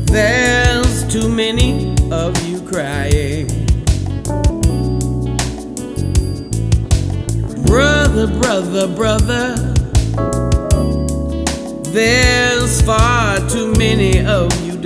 There's too many of you crying. Brother, brother, brother, there's far too many of you